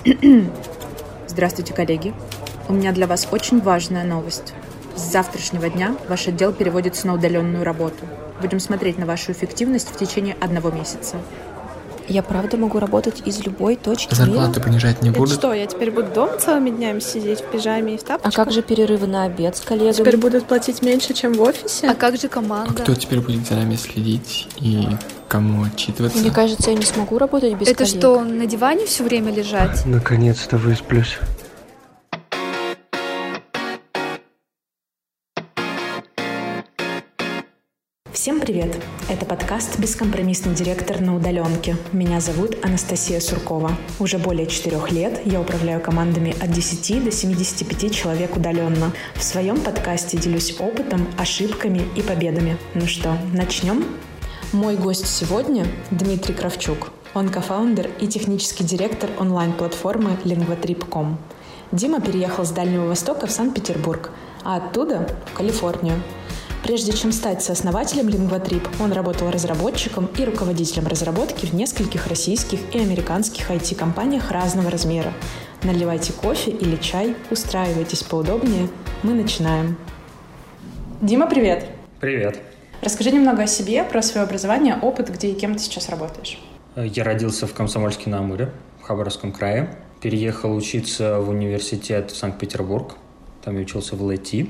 Здравствуйте, коллеги. У меня для вас очень важная новость. С завтрашнего дня ваш отдел переводится на удаленную работу. Будем смотреть на вашу эффективность в течение 1 месяца. Я правда могу работать из любой точки Зарплаты мира? понижать не будут? Это что, я теперь буду дома целыми днями сидеть в пижаме и в тапочках? А как же перерывы на обед с коллегами? Теперь будут платить меньше, чем в офисе? А как же А команда? кто теперь будет за нами следить и кому отчитываться? Мне кажется, я не смогу работать без Это коллег. что, на диване все время лежать? Наконец-то высплюсь. Всем привет! Это подкаст «Бескомпромиссный директор на удаленке». Меня зовут Анастасия Суркова. Уже более 4 лет я управляю командами от 10 до 75 человек удаленно. В своем подкасте делюсь опытом, ошибками и победами. Ну что, начнем? Мой гость сегодня – Дмитрий Кравчук. Он кофаундер и технический директор онлайн-платформы Lingvatrip.com. Дима переехал с Дальнего Востока в Санкт-Петербург, а оттуда – в Калифорнию. Прежде чем стать сооснователем Lingvatrip, он работал разработчиком и руководителем разработки в нескольких российских и американских IT-компаниях разного размера. Наливайте кофе или чай, устраивайтесь поудобнее. Мы начинаем. Дима, привет! Привет. Расскажи немного о себе, про свое образование, опыт, где и кем ты сейчас работаешь. Я родился в Комсомольске-на-Амуре, в Хабаровском крае. Переехал учиться в университет в Санкт-Петербург. Там я учился в ЛТ.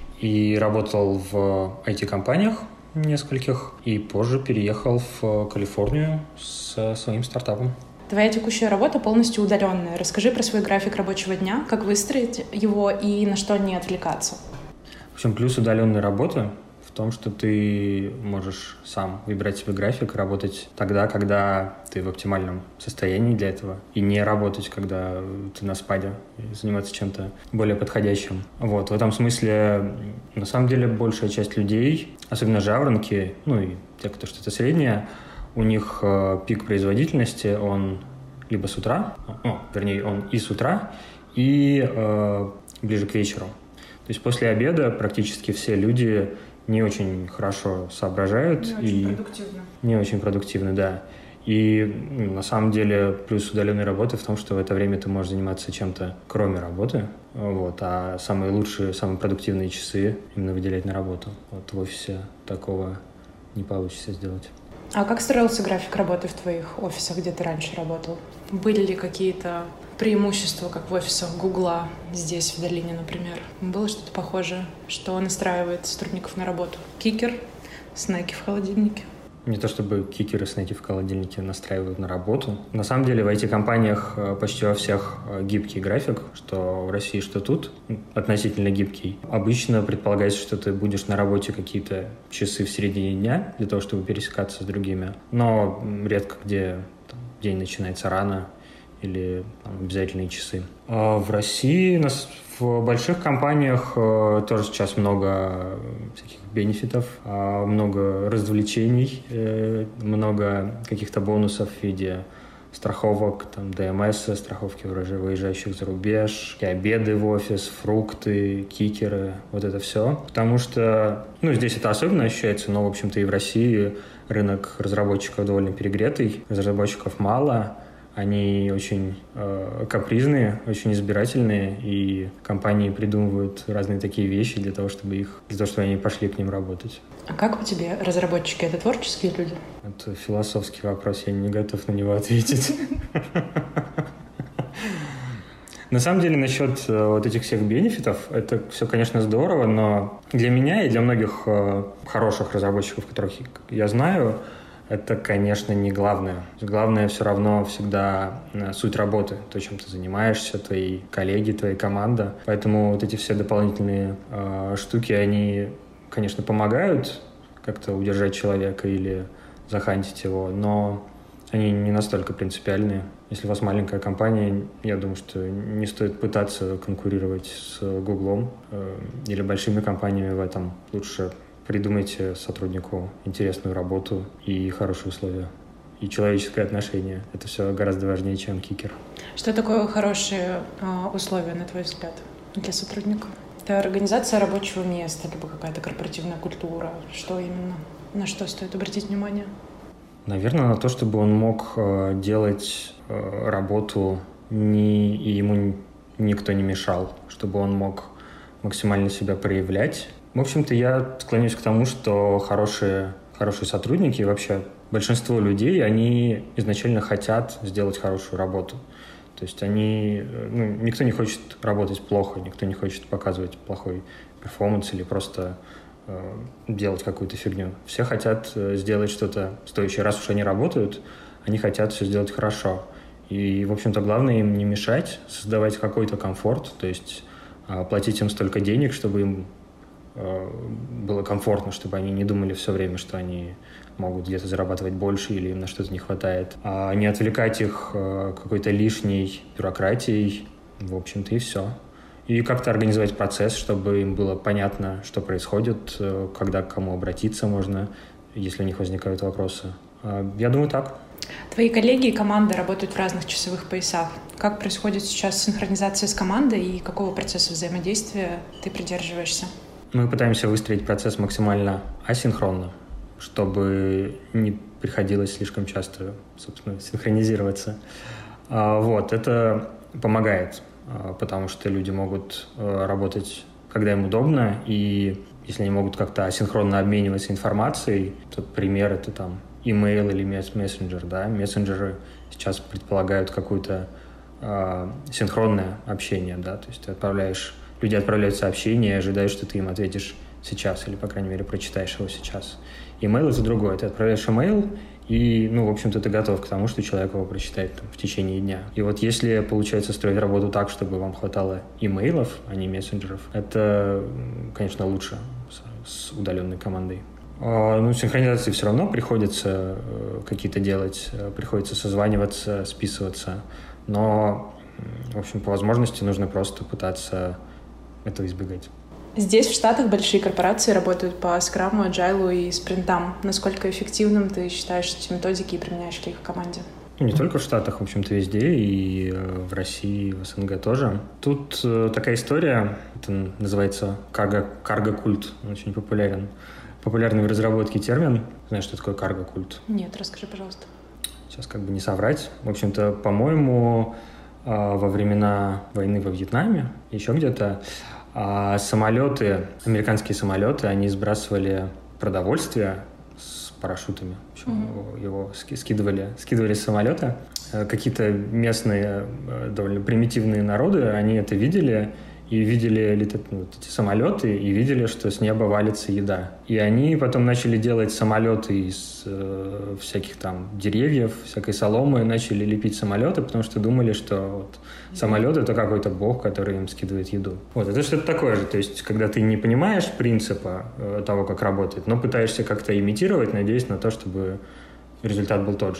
И работал в IT-компаниях нескольких. И позже переехал в Калифорнию со своим стартапом. Твоя текущая работа полностью удаленная. Расскажи про свой график рабочего дня, как выстроить его и на что не отвлекаться. В общем, плюс удаленной работы в том, что ты можешь сам выбирать себе график, работать тогда, когда ты в оптимальном состоянии для этого, и не работать, когда ты на спаде, и заниматься чем-то более подходящим. Вот, в этом смысле, на самом деле, большая часть людей, особенно жаворонки, ну и те, кто что-то среднее, у них пик производительности, он либо с утра, он и с утра, и ближе к вечеру. То есть после обеда практически все люди не очень хорошо соображают. Не очень продуктивно, да. И на самом деле плюс удаленной работы в том, что в это время ты можешь заниматься чем-то кроме работы, вот, а самые лучшие, самые продуктивные часы именно выделять на работу. Вот в офисе такого не получится сделать. А как строился график работы в твоих офисах, где ты раньше работал? Были ли какие-то преимущества, как в офисах Гугла здесь, в долине, например? Было что-то похожее, что настраивает сотрудников на работу? Кикер, снеки в холодильнике? Не то чтобы кикеры, снеки в холодильнике настраивают на работу. На самом деле в IT-компаниях почти во всех гибкий график, что в России, что тут, относительно гибкий. Обычно предполагается, что ты будешь на работе какие-то часы в середине дня для того, чтобы пересекаться с другими. Но редко где день начинается рано или обязательные часы. А в России в больших компаниях тоже сейчас много всяких бенефитов, много развлечений, много каких-то бонусов в виде страховок, ДМС, страховки выезжающих за рубеж, обеды в офис, фрукты, кикеры, вот это все. Потому что, здесь это особенно ощущается, но, в общем-то, и в России рынок разработчиков довольно перегретый, разработчиков мало. Они очень капризные, очень избирательные, и компании придумывают разные такие вещи для того, чтобы они пошли к ним работать. А как у тебя разработчики? Это творческие люди? Это философский вопрос, я не готов на него ответить. На самом деле, насчет вот этих всех бенефитов, это все, конечно, здорово, но для меня и для многих хороших разработчиков, которых я знаю, это, конечно, не главное. Главное все равно всегда суть работы, то, чем ты занимаешься, твои коллеги, твоя команда. Поэтому вот эти все дополнительные штуки, они, конечно, помогают как-то удержать человека или захантить его, но они не настолько принципиальные. Если у вас маленькая компания, я думаю, что не стоит пытаться конкурировать с Гуглом или большими компаниями в этом. Лучше придумайте сотруднику интересную работу и хорошие условия. И человеческое отношение. Это все гораздо важнее, чем кикер. Что такое хорошие условия, на твой взгляд, для сотрудника? Это организация рабочего места, либо какая-то корпоративная культура? Что именно? На что стоит обратить внимание? Наверное, на то, чтобы он мог делать работу и ему никто не мешал, чтобы он мог максимально себя проявлять. В общем-то, я склоняюсь к тому, что хорошие сотрудники и вообще большинство людей, они изначально хотят сделать хорошую работу. То есть никто не хочет работать плохо, никто не хочет показывать плохой перформанс или просто делать какую-то фигню. Все хотят сделать что-то стоящее. Раз уж они работают, они хотят все сделать хорошо. И, в общем-то, главное им не мешать, создавать какой-то комфорт, то есть платить им столько денег, чтобы им было комфортно, чтобы они не думали все время, что они могут где-то зарабатывать больше или им на что-то не хватает, а не отвлекать их какой-то лишней бюрократией, в общем-то, и все. И как-то организовать процесс, чтобы им было понятно, что происходит, когда к кому обратиться можно, если у них возникают вопросы. Я думаю, так. Твои коллеги и команда работают в разных часовых поясах. Как происходит сейчас синхронизация с командой и какого процесса взаимодействия ты придерживаешься? Мы пытаемся выстроить процесс максимально асинхронно, чтобы не приходилось слишком часто, собственно, синхронизироваться. Это помогает, потому что люди могут работать, когда им удобно, и если они могут как-то асинхронно обмениваться информацией, то пример — это там email или мессенджер, да, мессенджеры сейчас предполагают какое-то синхронное общение, да, то есть люди отправляют сообщение и ожидают, что ты им ответишь сейчас или, по крайней мере, прочитаешь его сейчас. Email — это другое. Ты отправляешь email, и, в общем-то, ты готов к тому, что человек его прочитает в течение дня. И вот если получается строить работу так, чтобы вам хватало имейлов, а не мессенджеров, это, конечно, лучше с удаленной командой. Синхронизации все равно приходится какие-то делать, приходится созваниваться, списываться, но, в общем, по возможности нужно просто пытаться этого избегать. Здесь, в Штатах, большие корпорации работают по скраму, аджайлу и спринтам. Насколько эффективным ты считаешь эти методики и применяешь ли их в команде? Не только в Штатах, в общем-то, везде, и в России, и в СНГ тоже. Тут такая история, это называется карго-культ, он очень популярен. Популярный в разработке термин. Знаешь, что такое карго-культ? Нет, расскажи, пожалуйста. Сейчас не соврать. В общем-то, по-моему, во времена войны во Вьетнаме, еще где-то, американские самолеты, они сбрасывали продовольствие с парашютами. Его скидывали с самолета. Какие-то местные довольно примитивные народы, они это видели, и видели эти самолеты, и видели, что с неба валится еда. И они потом начали делать самолеты из всяких там деревьев, всякой соломы, начали лепить самолеты, потому что думали, что самолет — это какой-то бог, который им скидывает еду. Это что-то такое же. То есть, когда ты не понимаешь принципа того, как работает, но пытаешься как-то имитировать, надеясь на то, чтобы результат был тот же.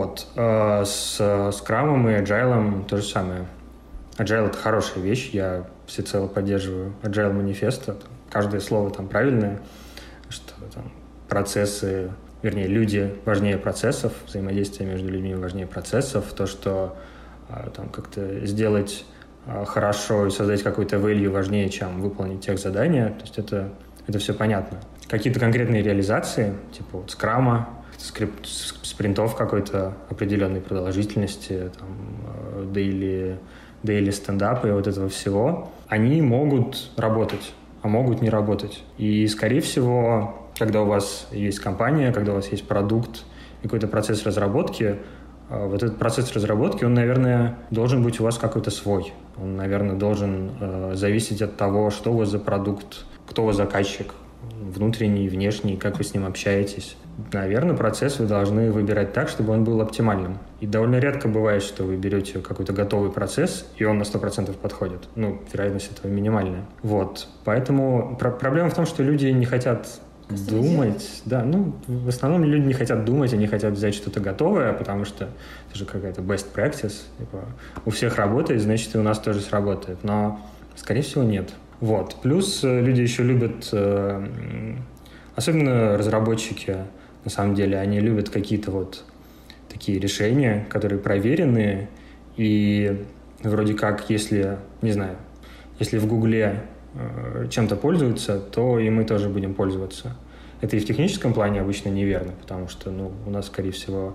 С скрамом и аджайлом то же самое. Agile — это хорошая вещь, я всецело поддерживаю Agile манифеста. Каждое слово там правильное, что там процессы, люди важнее процессов, взаимодействие между людьми важнее процессов, то, что там как-то сделать хорошо и создать какой-то value важнее, чем выполнить техзадания. То есть это все понятно. Какие-то конкретные реализации, типа скрама, спринтов какой-то определенной продолжительности, там, дейли стендапы и этого всего, они могут работать, а могут не работать. И, скорее всего, когда у вас есть компания, когда у вас есть продукт, какой-то процесс разработки, этот процесс разработки, он, наверное, должен быть у вас какой-то свой. Он, наверное, должен зависеть от того, что у вас за продукт, кто у вас заказчик, внутренний, внешний, как вы с ним общаетесь. Наверное, процесс вы должны выбирать так, чтобы он был оптимальным. И довольно редко бывает, что вы берете какой-то готовый процесс, и он на 100% подходит. Вероятность этого минимальная. Поэтому проблема в том, что люди не хотят думать. Да, в основном люди не хотят думать, они хотят взять что-то готовое, потому что это же какая-то best practice. У всех работает, значит, и у нас тоже сработает. Но, скорее всего, нет. Плюс люди еще любят, особенно разработчики, на самом деле, они любят какие-то такие решения, которые проверенные, и вроде как, если в Гугле чем-то пользуются, то и мы тоже будем пользоваться. Это и в техническом плане обычно неверно, потому что у нас, скорее всего,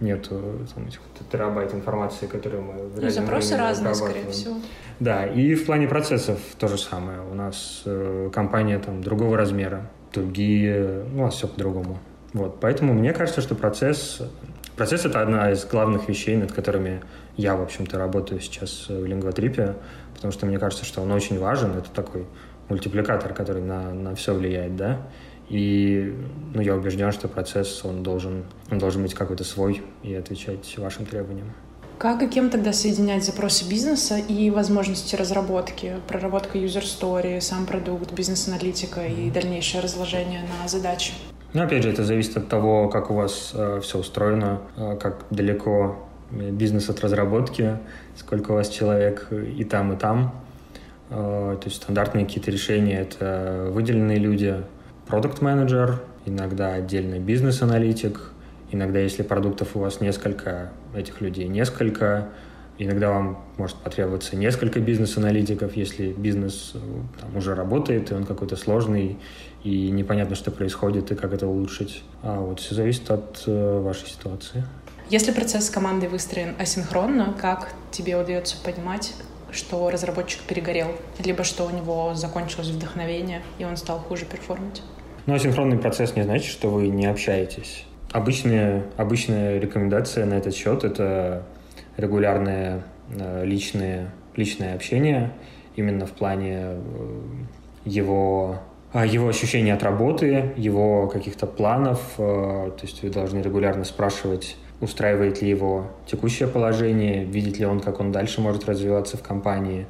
нету там, этих терабайт информации, которую мы в реальном запросы времени разные, обрабатываем. скорее всего. Да, и в плане процессов то же самое. У нас компания там другого размера, другие, у нас все по-другому. Вот, поэтому мне кажется, что процесс — это одна из главных вещей, над которыми я, в общем-то, работаю сейчас в Лингватрипе, потому что мне кажется, что он очень важен. Это такой мультипликатор, который на все влияет, да. И я убежден, что процесс, он должен быть какой-то свой и отвечать вашим требованиям. Как и кем тогда соединять запросы бизнеса и возможности разработки, проработка user-story, сам продукт, бизнес-аналитика и дальнейшее разложение на задачи? Опять же, это зависит от того, как у вас все устроено, как далеко бизнес от разработки, сколько у вас человек и там, и там. То есть стандартные какие-то решения — это выделенные люди, продукт-менеджер, иногда отдельно бизнес-аналитик, иногда, если продуктов у вас несколько, этих людей несколько, иногда вам может потребоваться несколько бизнес-аналитиков, если бизнес там уже работает, и он какой-то сложный, и непонятно, что происходит, и как это улучшить. Все зависит от вашей ситуации. Если процесс с командой выстроен асинхронно, как тебе удается понимать, что разработчик перегорел, либо что у него закончилось вдохновение, и он стал хуже перформить? Асинхронный процесс не значит, что вы не общаетесь. Обычная рекомендация на этот счет — это регулярное личное общение, именно в плане его ощущения от работы, его каких-то планов. То есть вы должны регулярно спрашивать, устраивает ли его текущее положение, видит ли он, как он дальше может развиваться в компании.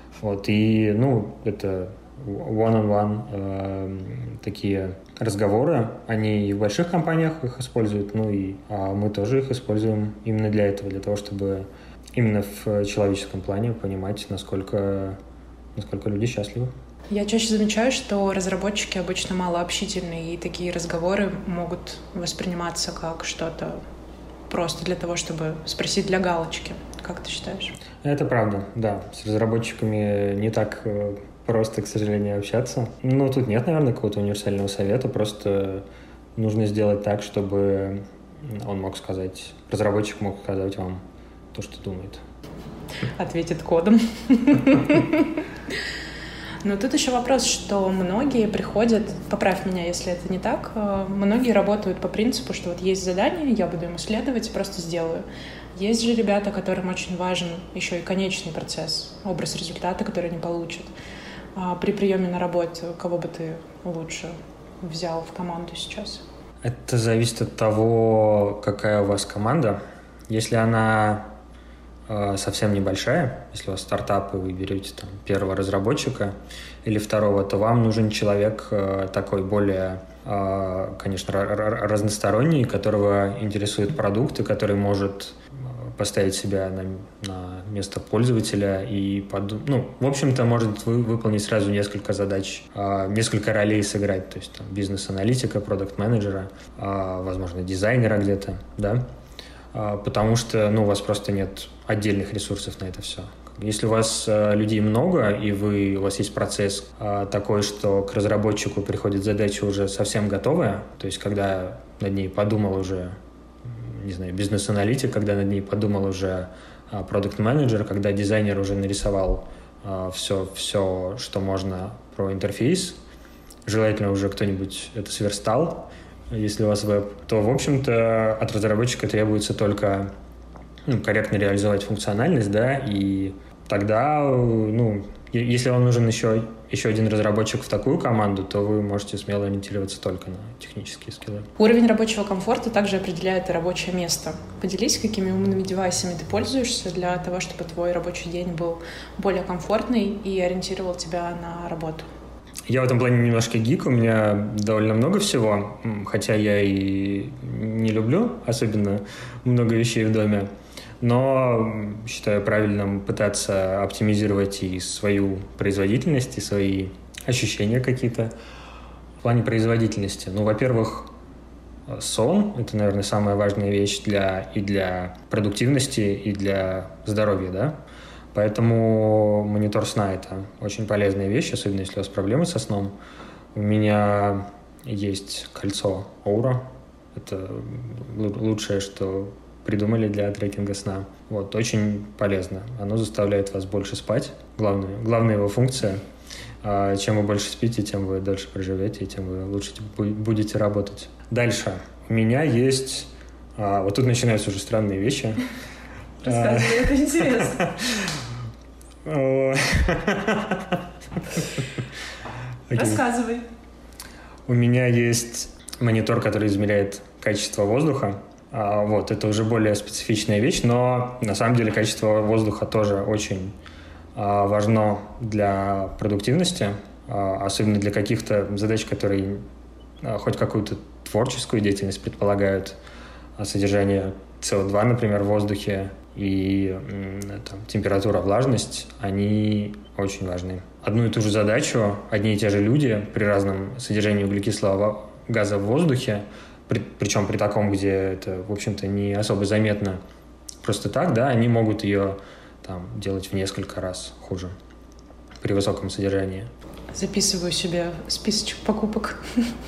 Это one-on-one такие разговоры. Они и в больших компаниях их используют, мы тоже их используем именно для этого, для того, чтобы именно в человеческом плане понимать, насколько люди счастливы. Я чаще замечаю, что разработчики обычно малообщительные, и такие разговоры могут восприниматься как что-то просто для того, чтобы спросить для галочки. Как ты считаешь? Это правда, да. С разработчиками не так просто, к сожалению, общаться. Тут нет, наверное, какого-то универсального совета. Просто нужно сделать так, чтобы разработчик мог сказать вам то, что думает. Ответит кодом. Но тут еще вопрос, что многие приходят, поправь меня, если это не так, многие работают по принципу, что есть задание, я буду им исследовать и просто сделаю. Есть же ребята, которым очень важен еще и конечный процесс, образ результата, который они получат. При приеме на работу кого бы ты лучше взял в команду сейчас? Это зависит от того, какая у вас команда. Если она совсем небольшая, если у вас стартап, и вы берете первого разработчика или второго, то вам нужен человек такой более, конечно, разносторонний, которого интересуют продукты, который может поставить себя на место пользователя и, в общем-то, может выполнить сразу несколько задач, несколько ролей сыграть, то есть бизнес-аналитика, продакт-менеджера, возможно, дизайнера где-то, да, потому что, у вас просто нет отдельных ресурсов на это все. Если у вас людей много, и у вас есть процесс такой, что к разработчику приходит задача уже совсем готовая, то есть когда над ней подумал уже, не знаю, бизнес-аналитик, когда над ней подумал уже продакт-менеджер, когда дизайнер уже нарисовал все, что можно про интерфейс, желательно уже кто-нибудь это сверстал, если у вас веб, то, в общем-то, от разработчика требуется только корректно реализовать функциональность, да, и тогда, если вам нужен еще один разработчик в такую команду, то вы можете смело ориентироваться только на технические скиллы. Уровень рабочего комфорта также определяет и рабочее место. Поделись, какими умными девайсами ты пользуешься для того, чтобы твой рабочий день был более комфортный и ориентировал тебя на работу. Я в этом плане немножко гик, у меня довольно много всего, хотя я и не люблю особенно много вещей в доме, но считаю правильным пытаться оптимизировать и свою производительность, и свои ощущения какие-то. В плане производительности, во-первых, сон – это, наверное, самая важная вещь для продуктивности, и для здоровья, да? Поэтому монитор сна – это очень полезная вещь, особенно если у вас проблемы со сном. У меня есть кольцо Oura. Это лучшее, что придумали для трекинга сна. Вот, очень полезно. Оно заставляет вас больше спать. Главная его функция. Чем вы больше спите, тем вы дольше проживете, и тем вы лучше будете работать. Дальше. У меня есть... Вот тут начинаются уже странные вещи. Рассказывай, это интересно. Рассказывай. У меня есть монитор, который измеряет качество воздуха. Вот, это уже более специфичная вещь, но на самом деле качество воздуха тоже очень важно для продуктивности, особенно для каких-то задач, которые хоть какую-то творческую деятельность предполагают, содержание СО2, например, в воздухе, и температура, влажность, они очень важны. Одну и ту же задачу одни и те же люди при разном содержании углекислого газа в воздухе, причем при таком, где это, в общем-то, не особо заметно просто так, да, они могут ее делать в несколько раз хуже при высоком содержании. Записываю себе списочек покупок.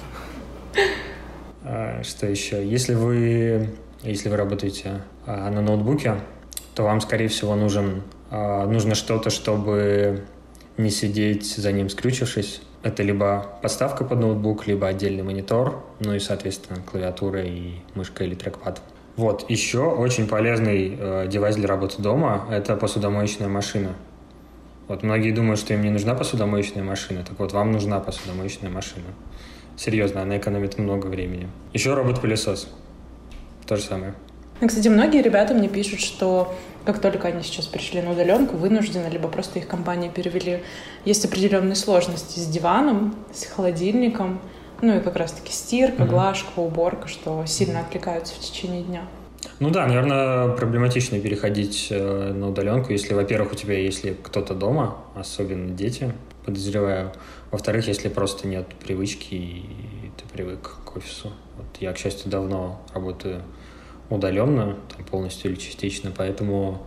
Что еще? Если вы работаете на ноутбуке, то вам, скорее всего, нужно что-то, чтобы не сидеть за ним скрючившись. Это либо подставка под ноутбук, либо отдельный монитор, ну и, соответственно, клавиатура и мышка или трекпад. Вот, еще очень полезный девайс для работы дома – это посудомоечная машина. Вот многие думают, что им не нужна посудомоечная машина. Так вот, вам нужна посудомоечная машина. Серьезно, она экономит много времени. Еще робот-пылесос. То же самое. Кстати, многие ребята мне пишут, что как только они сейчас перешли на удаленку, вынуждены, либо просто их компании перевели, есть определенные сложности с диваном, с холодильником, ну и как раз-таки стирка, глажка, уборка, что сильно отвлекаются в течение дня. Ну да, наверное, проблематично переходить на удаленку, если, во-первых, у тебя если кто-то дома, особенно дети, подозреваю. Во-вторых, если просто нет привычки и ты привык к офису. Вот я, к счастью, давно работаю удаленно, полностью или частично, поэтому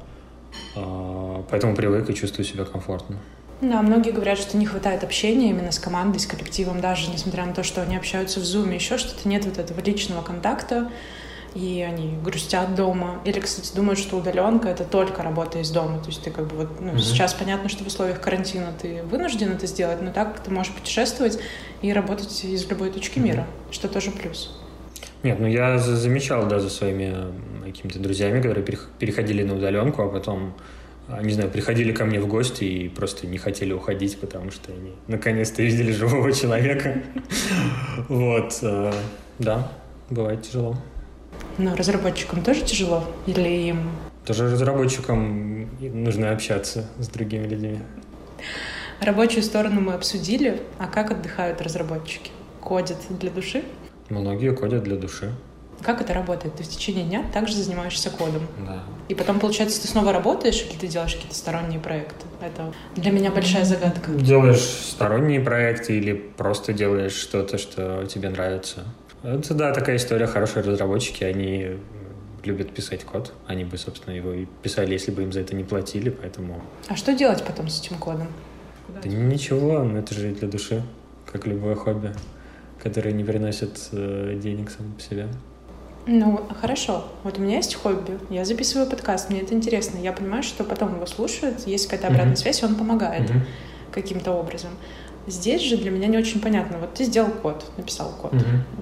привык и чувствую себя комфортно. Да, многие говорят, что не хватает общения именно с командой, с коллективом, даже несмотря на то, что они общаются в Zoom, еще что-то, нет вот этого личного контакта, и они грустят дома. Или, кстати, думают, что удаленка — это только работа из дома. То есть ты сейчас понятно, что в условиях карантина ты вынужден это сделать, но так ты можешь путешествовать и работать из любой точки мира, что тоже плюс. Нет, я замечал, за своими какими-то друзьями, которые переходили на удаленку, а потом, не знаю, приходили ко мне в гости и просто не хотели уходить, потому что они наконец-то видели живого человека. Вот, да, бывает тяжело. Но разработчикам тоже тяжело? Или им... Тоже разработчикам нужно общаться с другими людьми. Рабочую сторону мы обсудили. А как отдыхают разработчики? Кодят для души? Многие кодят для души. Как это работает? Ты в течение дня также занимаешься кодом? Да. И потом, получается, ты снова работаешь или ты делаешь какие-то сторонние проекты? Это для меня большая загадка. Делаешь сторонние проекты или просто делаешь что-то, что тебе нравится? Это, да, такая история. Хорошие разработчики, они любят писать код. Они бы, собственно, его и писали, если бы им за это не платили, поэтому... А что делать потом с этим кодом? Да ничего, это же для души, как любое хобби, которое не приносит денег само по себе. Ну, хорошо. Вот у меня есть хобби. Я записываю подкаст, мне это интересно. Я понимаю, что потом его слушают, есть какая-то обратная связь, и он помогает каким-то образом. Здесь же для меня не очень понятно. Вот ты сделал код, написал код.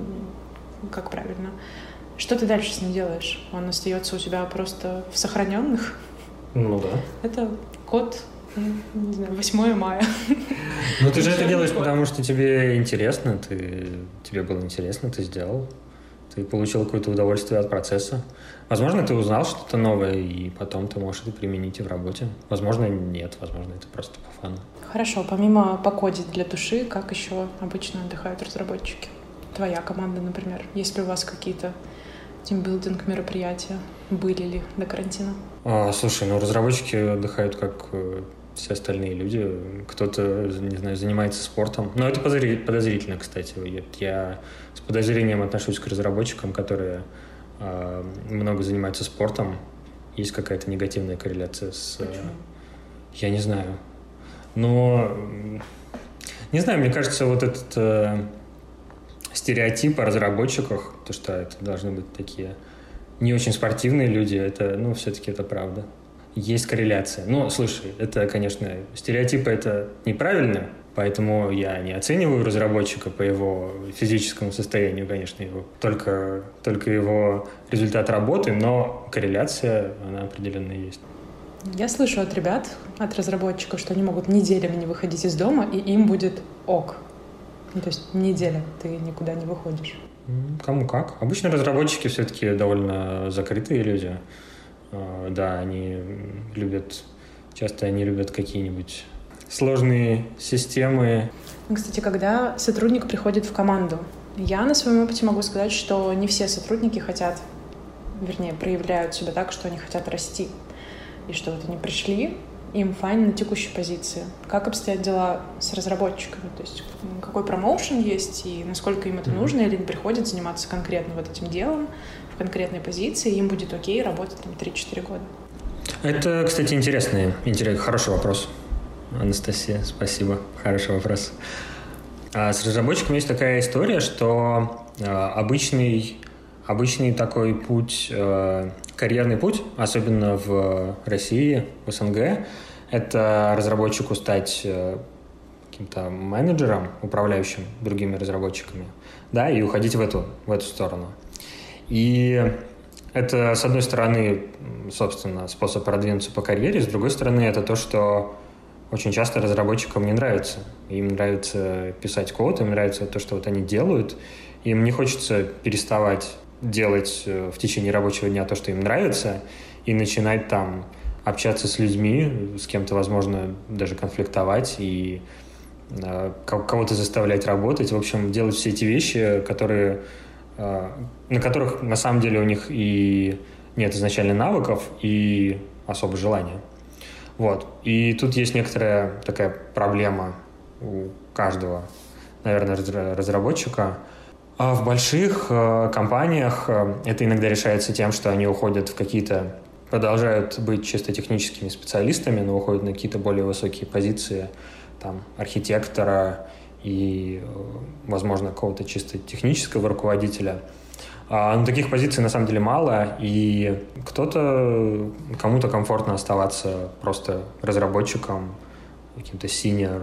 Как правильно? Что ты дальше с ним делаешь? Он остается у тебя просто в сохраненных? Ну да. Это код, не знаю, 8 мая. Ну ты же это делаешь, потому что тебе интересно, тебе было интересно, ты сделал. Ты получил какое-то удовольствие от процесса. Возможно, ты узнал что-то новое, и потом ты можешь это применить и в работе. Возможно, нет. Возможно, это просто по фану. Хорошо. Помимо покодить для души, как еще обычно отдыхают разработчики? Твоя команда, например. Есть ли у вас какие-то тимбилдинг мероприятия? Были ли до карантина? Слушай, разработчики отдыхают как все остальные люди. Кто-то, не знаю, занимается спортом. Но это подозрительно, кстати. Я с подозрением отношусь к разработчикам, которые много занимаются спортом. Есть какая-то негативная корреляция с... Почему? Я не знаю. Но... Не знаю, мне кажется, вот этот стереотип о разработчиках, то, что это должны быть такие не очень спортивные люди, это, ну, все-таки это правда. Есть корреляция. Ну, слушай, это, конечно, стереотипы — это неправильно, поэтому я не оцениваю разработчика по его физическому состоянию, конечно, его, только его результат работы, но корреляция, она определенно есть. Я слышу от ребят, от разработчиков, что они могут неделями не выходить из дома, и им будет ок. Ну, то есть неделя ты никуда не выходишь. Кому как. Обычно разработчики все-таки довольно закрытые люди. Да, часто они любят какие-нибудь сложные системы. Кстати, когда сотрудник приходит в команду, я на своем опыте могу сказать, что не все сотрудники проявляют себя так, что они хотят расти. И что вот они пришли, им файн на текущей позиции. Как обстоят дела с разработчиками? То есть какой промоушен есть и насколько им это нужно, или они приходят заниматься конкретно вот этим делом в конкретной позиции, и им будет окей работать там 3-4 года? Это, кстати, хороший вопрос. Анастасия, спасибо. Хороший вопрос. С разработчиками есть такая история, что обычный такой путь, карьерный путь, особенно в России, в СНГ, это разработчику стать каким-то менеджером, управляющим другими разработчиками, да, и уходить в эту сторону. И это, с одной стороны, собственно, способ продвинуться по карьере, с другой стороны, это то, что очень часто разработчикам не нравится. Им нравится писать код, им нравится то, что вот они делают, им не хочется переставать делать в течение рабочего дня то, что им нравится, и начинать там общаться с людьми, с кем-то, возможно, даже конфликтовать и кого-то заставлять работать. В общем, делать все эти вещи, на которых на самом деле у них и нет изначально навыков, и особо желания. Вот. И тут есть некоторая такая проблема у каждого, наверное, разработчика. А в больших компаниях это иногда решается тем, что они уходят продолжают быть чисто техническими специалистами, но уходят на какие-то более высокие позиции, там, архитектора и, возможно, какого-то чисто технического руководителя. Но таких позиций на самом деле мало, и кому-то комфортно оставаться просто разработчиком, каким-то senior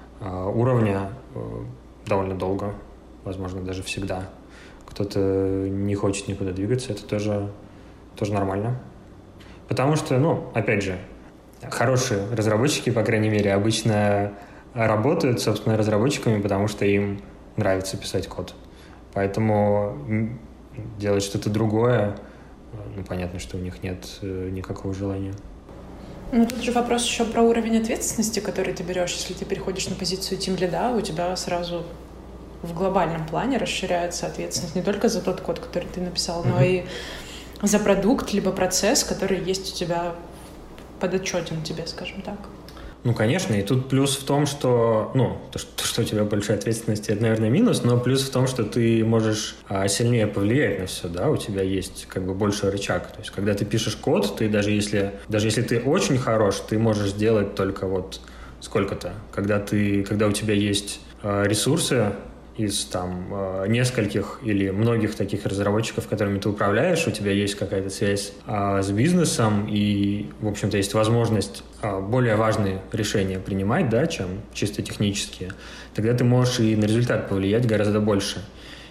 уровня довольно долго, возможно, даже всегда. Кто-то не хочет никуда двигаться, это тоже нормально. Потому что, опять же, хорошие разработчики, по крайней мере, обычно работают, собственно, разработчиками, потому что им нравится писать код. Поэтому делать что-то другое, понятно, что у них нет никакого желания. Тут же вопрос еще про уровень ответственности, который ты берешь. Если ты переходишь на позицию тимлида, у тебя сразу в глобальном плане расширяется ответственность не только за тот код, который ты написал, но и за продукт, либо процесс, который есть у тебя подотчетен тебе, скажем так. Конечно, и тут плюс в том, что, то, что у тебя большая ответственность, это, наверное, минус, но плюс в том, что ты можешь сильнее повлиять на все, да, у тебя есть больше рычаг. То есть, когда ты пишешь код, ты даже если ты очень хорош, ты можешь сделать только вот сколько-то. Когда у тебя есть ресурсы из нескольких или многих таких разработчиков, которыми ты управляешь, у тебя есть какая-то связь с бизнесом, и, в общем-то, есть возможность более важные решения принимать, да, чем чисто технические, тогда ты можешь и на результат повлиять гораздо больше.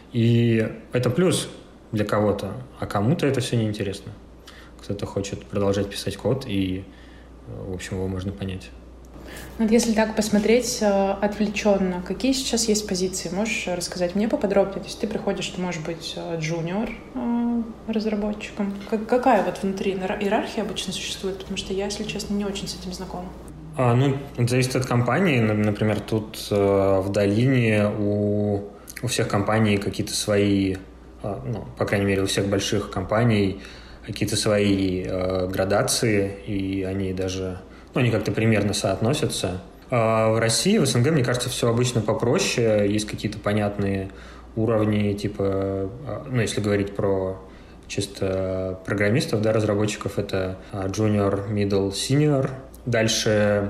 И это плюс для кого-то, а кому-то это все неинтересно. Кто-то хочет продолжать писать код, и, в общем, его можно понять. Если так посмотреть отвлеченно, какие сейчас есть позиции? Можешь рассказать мне поподробнее? То есть ты приходишь, ты можешь быть джуниор разработчиком. Какая вот внутри иерархия обычно существует? Потому что я, если честно, не очень с этим знакома. Это зависит от компании. Например, тут в долине у всех компаний какие-то свои, по крайней мере, у всех больших компаний какие-то свои градации, и они даже... они как-то примерно соотносятся. В России, в СНГ, мне кажется, все обычно попроще. Есть какие-то понятные уровни, типа, если говорить про чисто программистов, да, разработчиков, это junior, middle, senior. Дальше,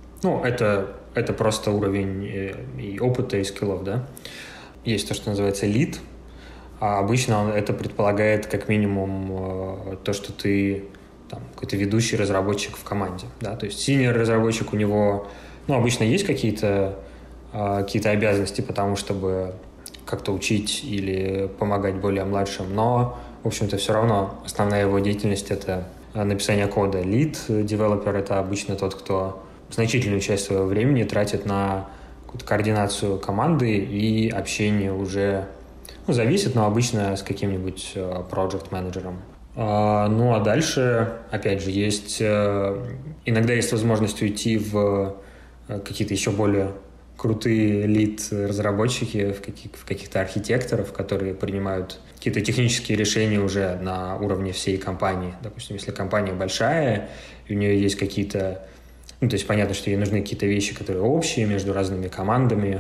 это просто уровень и опыта, и скиллов, да. Есть то, что называется lead. А обычно это предполагает как минимум то, что ты там, какой-то ведущий разработчик в команде. Да? То есть синьор-разработчик, у него обычно есть какие-то обязанности по тому, чтобы как-то учить или помогать более младшим, но, в общем-то, все равно основная его деятельность — это написание кода. Lead-девелопер — это обычно тот, кто значительную часть своего времени тратит на какую-то координацию команды и общение уже, зависит, но обычно с каким-нибудь project-менеджером. А дальше, опять же, иногда есть возможность уйти в какие-то еще более крутые лид-разработчики, в каких-то архитекторов, которые принимают какие-то технические решения уже на уровне всей компании. Допустим, если компания большая, и у нее есть какие-то... то есть понятно, что ей нужны какие-то вещи, которые общие между разными командами,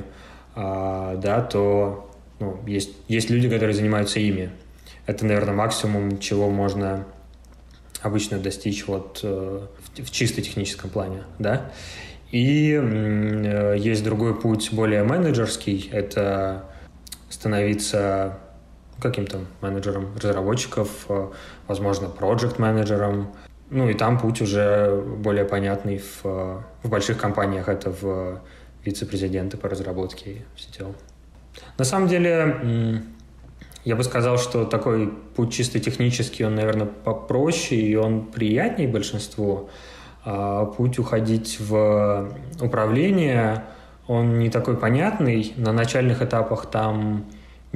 то есть люди, которые занимаются ими. Это, наверное, максимум, чего можно обычно достичь в чисто техническом плане, да. И есть другой путь, более менеджерский, это становиться каким-то менеджером разработчиков, возможно, проект-менеджером. И там путь уже более понятный в больших компаниях, это в вице-президенты по разработке и все дела. На самом деле, я бы сказал, что такой путь чисто технический, он, наверное, попроще, и он приятнее большинству. А путь уходить в управление, он не такой понятный. На начальных этапах там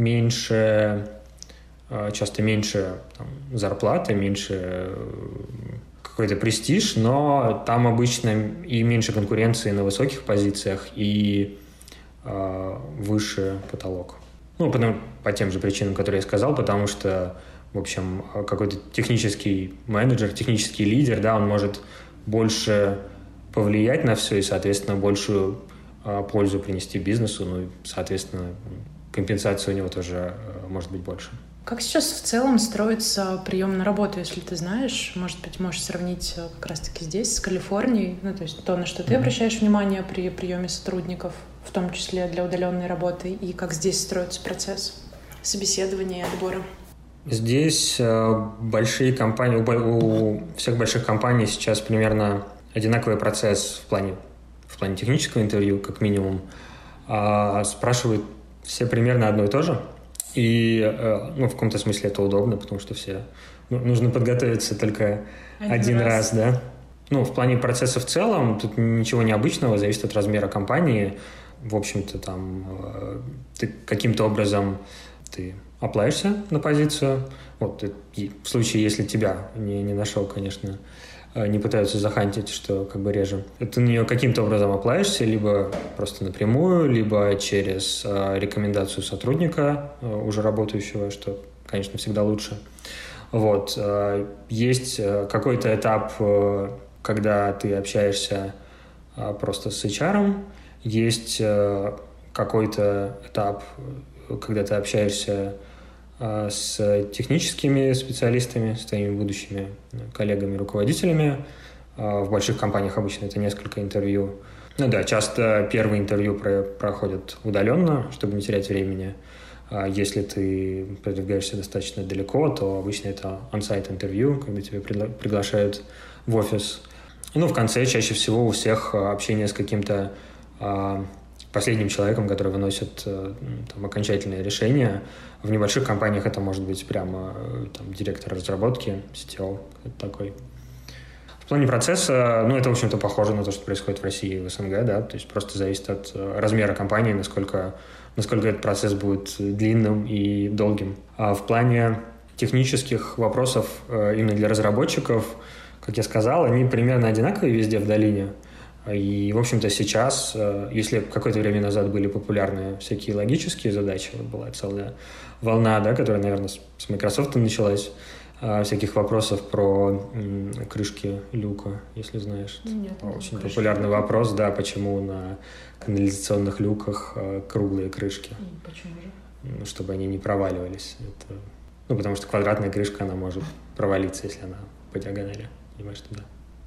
часто меньше зарплаты, меньше какой-то престиж, но там обычно и меньше конкуренции на высоких позициях, и выше потолок. По тем же причинам, которые я сказал, потому что, в общем, какой-то технический менеджер, технический лидер, да, он может больше повлиять на все и, соответственно, большую пользу принести бизнесу, и, соответственно, компенсация у него тоже может быть больше. Как сейчас в целом строится прием на работу, если ты знаешь? Может быть, можешь сравнить как раз-таки здесь с Калифорнией, то есть то, на что ты обращаешь внимание при приеме сотрудников, в том числе для удаленной работы, и как здесь строится процесс собеседования и отбора? Здесь большие компании, у всех больших компаний сейчас примерно одинаковый процесс в плане технического интервью, как минимум. Спрашивают все примерно одно и то же. И в каком-то смысле это удобно, потому что все нужно подготовиться только один раз, да. В плане процесса в целом тут ничего необычного, зависит от размера компании. В общем-то, там ты каким-то образом оплаешься на позицию. В случае, если тебя не нашел, конечно, не пытаются захантить, что как бы реже. Ты на нее каким-то образом оплаешься, либо просто напрямую, либо через рекомендацию сотрудника, уже работающего, что, конечно, всегда лучше. Есть какой-то этап, когда ты общаешься просто с HR, есть какой-то этап, когда ты общаешься с техническими специалистами, с твоими будущими коллегами, руководителями. В больших компаниях обычно это несколько интервью. Часто первые интервью проходят удаленно, чтобы не терять времени. Если ты продвигаешься достаточно далеко, то обычно это on-site интервью, когда тебя приглашают в офис. В конце чаще всего у всех общение с каким-то последним человеком, который выносит окончательное решение. В небольших компаниях это может быть прямо директор разработки, CTO, такой. В плане процесса, это, в общем-то, похоже на то, что происходит в России и в СНГ, да, то есть просто зависит от размера компании, насколько этот процесс будет длинным и долгим. А в плане технических вопросов именно для разработчиков, как я сказал, они примерно одинаковые везде в долине. И, в общем-то, сейчас, если какое-то время назад были популярны всякие логические задачи, была целая волна, да, которая, наверное, с Microsoft началась, всяких вопросов про крышки люка, если знаешь. Нет, очень популярный вопрос, да, почему на канализационных люках круглые крышки. И почему же? Чтобы они не проваливались. Потому что квадратная крышка, она может провалиться, если она по диагонали. Понимаешь, что да.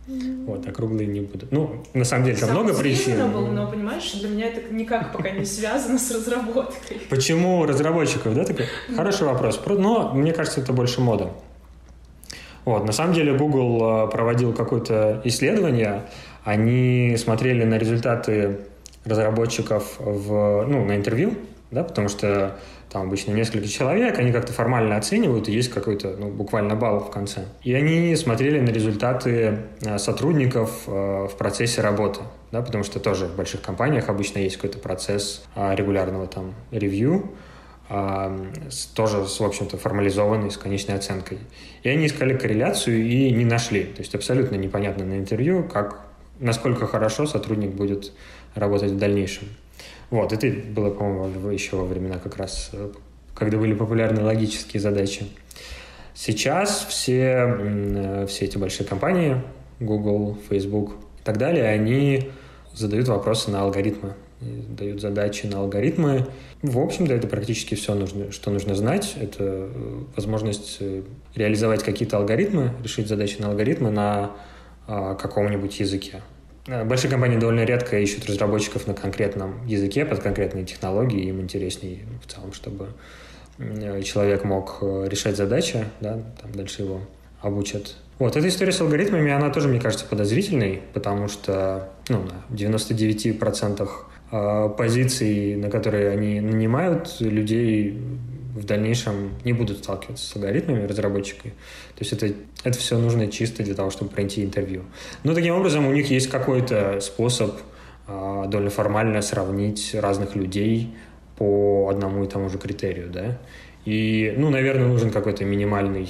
Вот, а круглые не будут. Ну, на самом деле, там много причин. Но, понимаешь, для меня это никак пока не связано с разработкой. Почему разработчиков, да? Такой? Хороший вопрос. Но мне кажется, это больше мода. Вот, на самом деле, Google проводил какое-то исследование. Они смотрели на результаты разработчиков на интервью, да, потому что там обычно несколько человек, они как-то формально оценивают, и есть какой-то, буквально балл в конце. И они смотрели на результаты сотрудников в процессе работы, да, потому что тоже в больших компаниях обычно есть какой-то процесс регулярного там ревью, тоже, в общем-то, формализованный, с конечной оценкой. И они искали корреляцию и не нашли. То есть абсолютно непонятно на интервью, насколько хорошо сотрудник будет работать в дальнейшем. Вот, это было, по-моему, еще во времена как раз, когда были популярны логические задачи. Сейчас все эти большие компании, Google, Facebook и так далее, они задают вопросы на алгоритмы, дают задачи на алгоритмы. В общем-то, это практически все, что нужно знать. Это возможность реализовать какие-то алгоритмы, решить задачи на алгоритмы на каком-нибудь языке. Большие компании довольно редко ищут разработчиков на конкретном языке, под конкретные технологии. Им интереснее в целом, чтобы человек мог решать задачи, да, там дальше его обучат. Вот, эта история с алгоритмами, она тоже, мне кажется, подозрительной, потому что на 99% позиций, на которые они нанимают людей, в дальнейшем не будут сталкиваться с алгоритмами разработчиками. То есть это все нужно чисто для того, чтобы пройти интервью. Но таким образом у них есть какой-то способ довольно формально сравнить разных людей по одному и тому же критерию, да. И, наверное, нужен какой-то минимальный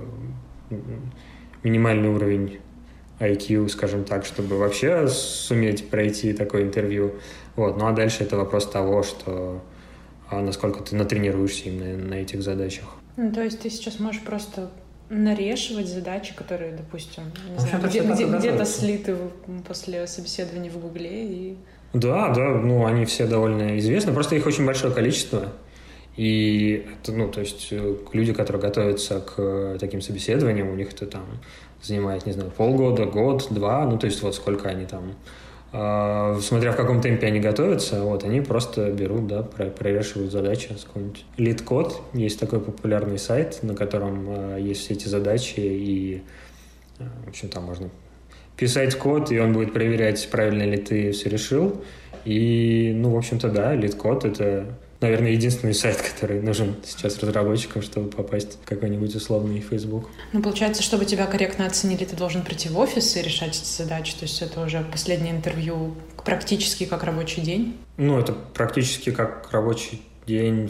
уровень IQ, скажем так, чтобы вообще суметь пройти такое интервью. Вот. Ну а дальше это вопрос того, что насколько ты натренируешься именно на этих задачах. То есть ты сейчас можешь просто нарешивать задачи, которые, допустим, где-то слиты после собеседования в Гугле. И... Да, они все довольно известны, просто их очень большое количество. И это, то есть люди, которые готовятся к таким собеседованиям, у них это там занимает, не знаю, полгода, год, два, то есть вот сколько они там, смотря в каком темпе они готовятся, вот, они просто берут, да, прорешивают задачи с какой-нибудь LeetCode. Есть такой популярный сайт, на котором есть все эти задачи, и, в общем, там можно писать код, и он будет проверять, правильно ли ты все решил. И, в общем-то, да, LeetCode — это, наверное, единственный сайт, который нужен сейчас разработчикам, чтобы попасть в какой-нибудь условный Facebook. Получается, чтобы тебя корректно оценили, ты должен прийти в офис и решать эти задачи. То есть это уже последнее интервью практически как рабочий день? Это практически как рабочий день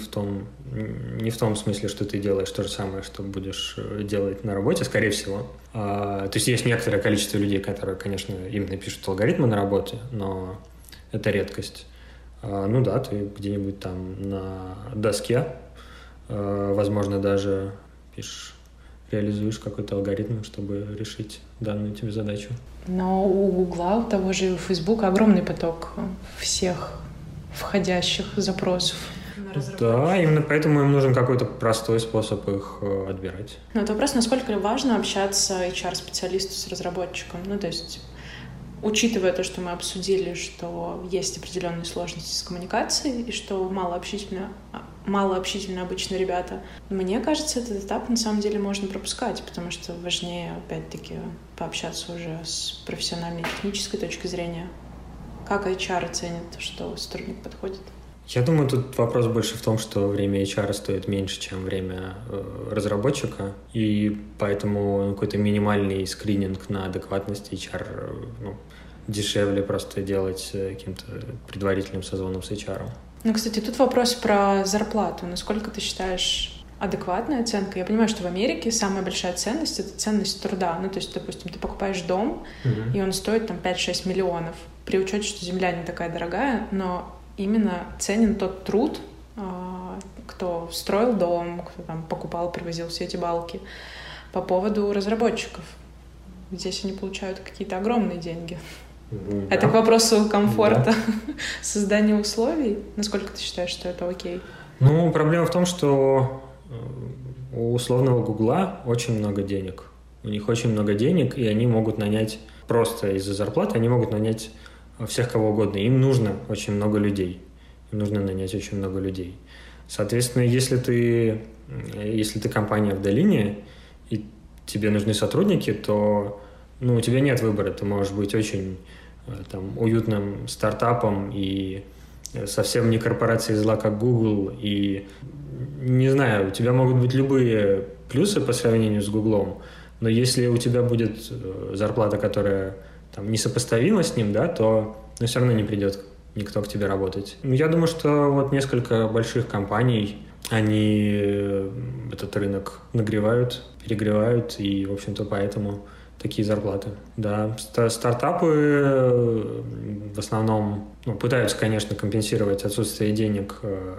не в том смысле, что ты делаешь то же самое, что будешь делать на работе, скорее всего. То есть некоторое количество людей, которые, конечно, именно пишут алгоритмы на работе, но это редкость. Ты где-нибудь там на доске, возможно, даже реализуешь какой-то алгоритм, чтобы решить данную тебе задачу. Но у Гугла, у того же и у Фейсбука огромный поток всех входящих запросов. Да, именно поэтому им нужен какой-то простой способ их отбирать. Это вопрос, насколько важно общаться HR-специалисту с разработчиком. То есть, учитывая то, что мы обсудили, что есть определенные сложности с коммуникацией и что малообщительны обычно ребята, мне кажется, этот этап на самом деле можно пропускать, потому что важнее, опять-таки, пообщаться уже с профессиональной и технической точки зрения. Как HR оценит, что сотрудник подходит? Я думаю, тут вопрос больше в том, что время HR стоит меньше, чем время разработчика, и поэтому какой-то минимальный скрининг на адекватность HR дешевле просто делать каким-то предварительным созвоном с HR. Кстати, тут вопрос про зарплату. Насколько ты считаешь адекватная оценка? Я понимаю, что в Америке самая большая ценность — это ценность труда. То есть, допустим, ты покупаешь дом, и он стоит там 5-6 миллионов. При учете, что земля не такая дорогая, но именно ценен тот труд, кто строил дом, кто там покупал, привозил все эти балки. По поводу разработчиков. Здесь они получают какие-то огромные деньги. Да. Это к вопросу комфорта, создания условий. Насколько ты считаешь, что это окей? Проблема в том, что у условного Гугла очень много денег. У них очень много денег, и они могут нанять просто из-за зарплаты они могут нанять всех кого угодно. Им нужно очень много людей. Им нужно нанять очень много людей. Соответственно, если ты компания в долине, и тебе нужны сотрудники, то у тебя нет выбора. Ты можешь быть очень уютным стартапом и совсем не корпорацией зла, как Google. И, не знаю, у тебя могут быть любые плюсы по сравнению с Google, но если у тебя будет зарплата, которая несопоставима с ним, да, то все равно не придет никто к тебе работать. Я думаю, что вот несколько больших компаний, они этот рынок нагревают, перегревают, и, в общем-то, поэтому такие зарплаты. Да, стартапы в основном пытаются, конечно, компенсировать отсутствие денег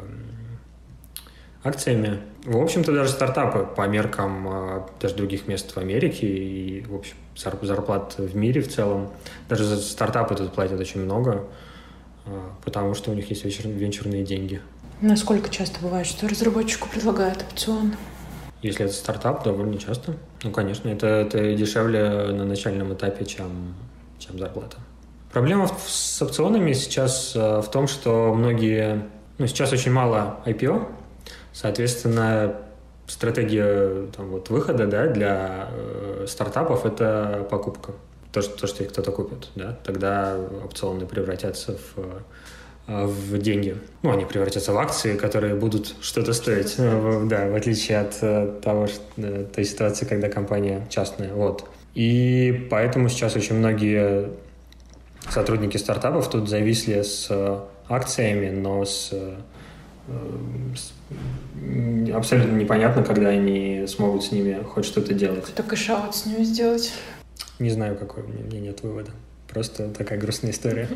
акциями. В общем-то, даже стартапы по меркам даже других мест в Америке и, в общем, зарплат в мире в целом, даже за стартапы тут платят очень много, потому что у них есть венчурные деньги. Насколько часто бывает, что разработчику предлагают опцион? Если это стартап, довольно часто. Конечно, это дешевле на начальном этапе, чем зарплата. Проблема с опционами сейчас в том, что многие... сейчас очень мало IPO, соответственно, стратегия выхода, да, для стартапов – это покупка. То, что их кто-то купит. Да? Тогда опционы превратятся в деньги. Они превратятся в акции, которые будут что-то стоить. Да, в отличие от той ситуации, когда компания частная. Вот. И поэтому сейчас очень многие сотрудники стартапов тут зависли с акциями, но абсолютно непонятно, когда они смогут с ними хоть что-то делать. Какой-то кэш-аут с ними сделать? Не знаю, какой, у меня нет вывода. Просто такая грустная история.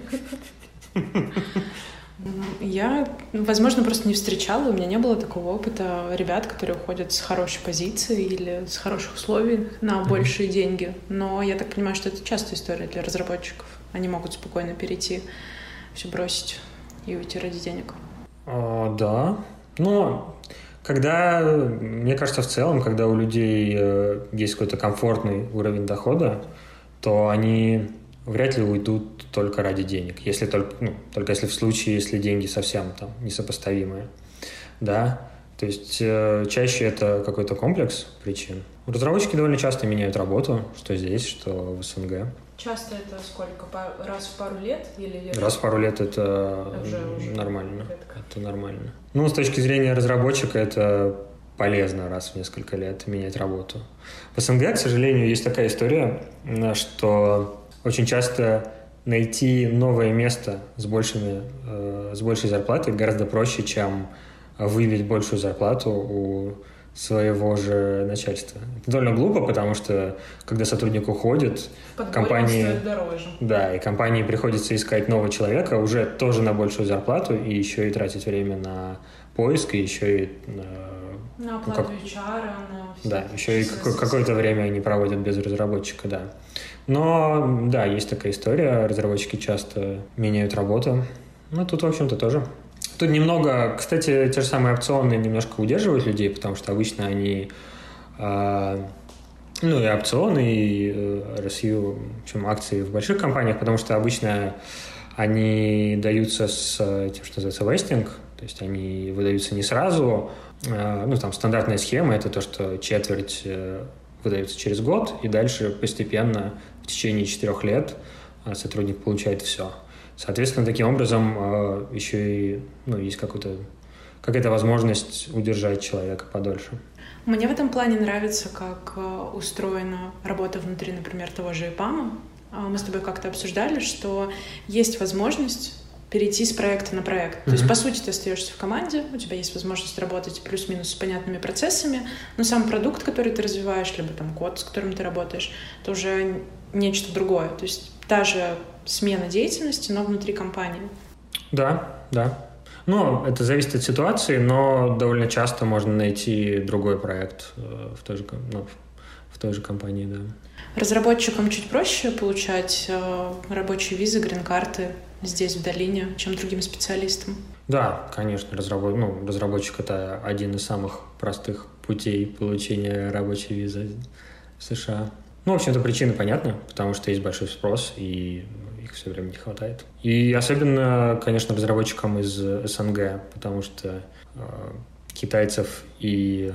Я, возможно, просто не встречала, у меня не было такого опыта ребят, которые уходят с хорошей позиции или с хороших условий на большие деньги. Но я так понимаю, что это частая история для разработчиков. Они могут спокойно перейти, все бросить и уйти ради денег. Да, но мне кажется, в целом, когда у людей есть какой-то комфортный уровень дохода, то они вряд ли уйдут только ради денег, только если в случае, если деньги совсем несопоставимые, да, то есть чаще это какой-то комплекс причин. Разработчики довольно часто меняют работу, что здесь, что в СНГ. Часто это сколько? Раз в пару лет? Или... Раз в пару лет это уже нормально. Это нормально. С точки зрения разработчика это полезно раз в несколько лет менять работу. В СНГ, к сожалению, есть такая история, что очень часто найти новое место с большей зарплатой гораздо проще, чем выбить большую зарплату у своего же начальства. Это довольно глупо, потому что когда сотрудник уходит, компании стоит дороже. Да, и компании приходится искать нового человека уже тоже на большую зарплату и еще и тратить время на поиск, и еще и на оплату HR, да, еще и какое-то время они проводят без разработчика, да. Но, да, есть такая история, разработчики часто меняют работу. Тут, в общем-то, тоже. Тут немного, кстати, те же самые опционы немножко удерживают людей, потому что обычно они, и опционы, и RSU, в общем, акции в больших компаниях, потому что обычно они даются с тем, что называется вестинг, то есть они выдаются не сразу. Стандартная схема – это то, что четверть выдается через год, и дальше постепенно в течение 4 лет сотрудник получает все. Соответственно, таким образом еще и есть какая-то возможность удержать человека подольше. Мне в этом плане нравится, как устроена работа внутри, например, того же EPAM. Мы с тобой как-то обсуждали, что есть возможность перейти с проекта на проект. То есть, по сути, ты остаешься в команде, у тебя есть возможность работать плюс-минус с понятными процессами, но сам продукт, который ты развиваешь, либо код, с которым ты работаешь, это уже нечто другое. То есть та же смена деятельности, но внутри компании. Да. Это зависит от ситуации, но довольно часто можно найти другой проект в той же компании, да. Разработчикам чуть проще получать рабочие визы, грин-карты здесь, в долине, чем другим специалистам? Да, конечно. Разработчик — это один из самых простых путей получения рабочей визы в США. Ну, в общем-то, причина понятна, потому что есть большой спрос, и их все время не хватает. И особенно, конечно, разработчикам из СНГ, потому что китайцев и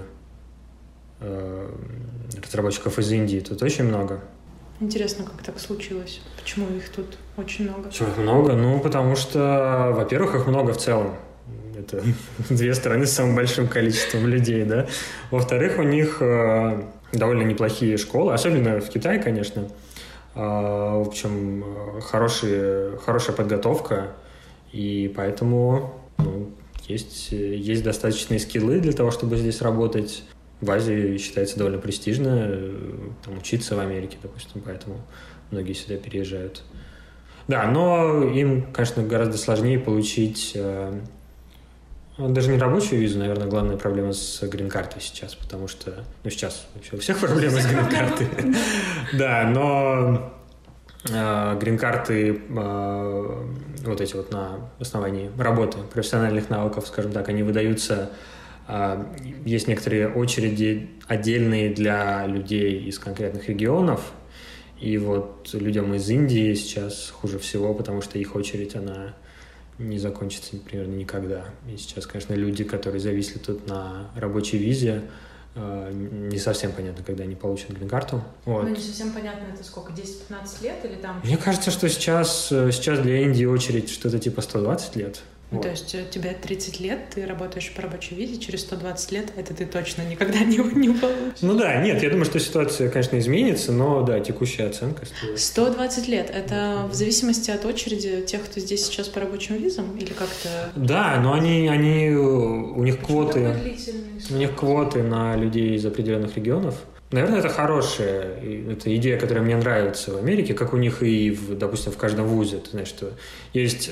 разработчиков из Индии тут очень много. Интересно, как так случилось? Почему их тут очень много? Почему их много? Ну, потому что, во-первых, их много в целом. Это две страны с самым большим количеством людей, да. Во-вторых, у них довольно неплохие школы, особенно в Китае, конечно. В общем, хорошая подготовка, и поэтому есть достаточные скиллы для того, чтобы здесь работать. В Азии считается довольно престижно там, учиться в Америке, допустим, поэтому многие сюда переезжают. Да, но им, конечно, гораздо сложнее получить даже не рабочую визу, наверное, главная проблема с грин-картой сейчас, потому что, сейчас вообще у всех проблемы с грин-картой. Да, но грин-карты вот эти вот на основании работы, профессиональных навыков, скажем так, они выдаются. Есть некоторые очереди отдельные для людей из конкретных регионов, и вот людям из Индии сейчас хуже всего, потому что их очередь, она не закончится примерно никогда. И сейчас, конечно, люди, которые зависли тут на рабочей визе, не совсем понятно, когда они получат грин-карту. Вот. Ну, не совсем понятно, это сколько, 10-15 лет или там? Мне кажется, что сейчас для Индии очередь что-то типа 120 лет. Ну, Вот. то есть тебе 30 лет, ты работаешь по рабочей визе, через 120 лет это ты точно никогда не получишь. Ну да, нет, я думаю, что ситуация, конечно, изменится, но да, текущая оценка. 120 лет, это в зависимости от очереди тех, кто здесь сейчас по рабочим визам, или как-то? Да, но у них квоты на людей из определенных регионов. Наверное, это хорошая, это идея, которая мне нравится в Америке, как у них и, допустим, в каждом вузе. Ты знаешь, что есть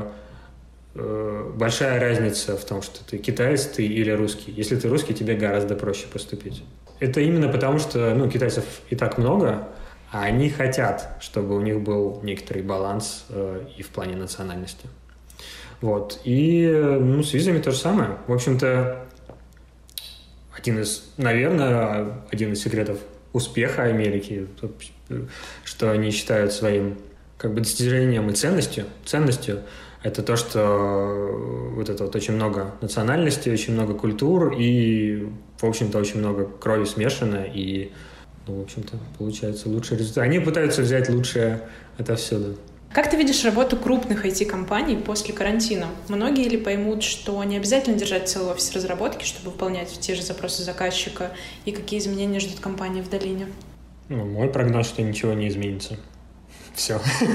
большая разница в том, что ты китаец, ты или русский. Если ты русский, тебе гораздо проще поступить. Это именно потому, что китайцев и так много, а они хотят, чтобы у них был некоторый баланс и в плане национальности. Вот. И с визами то же самое. В общем-то, один из секретов успеха Америки, что они считают своим достижением и ценностью, это то, что очень много национальностей, очень много культур и, в общем-то, очень много крови смешано, и, в общем-то, получается лучший результат. Они пытаются взять лучшее отовсюду. Как ты видишь работу крупных IT-компаний после карантина? Многие ли поймут, что не обязательно держать целый офис разработки, чтобы выполнять те же запросы заказчика, и какие изменения ждут компании в долине? Мой прогноз, что ничего не изменится. Все.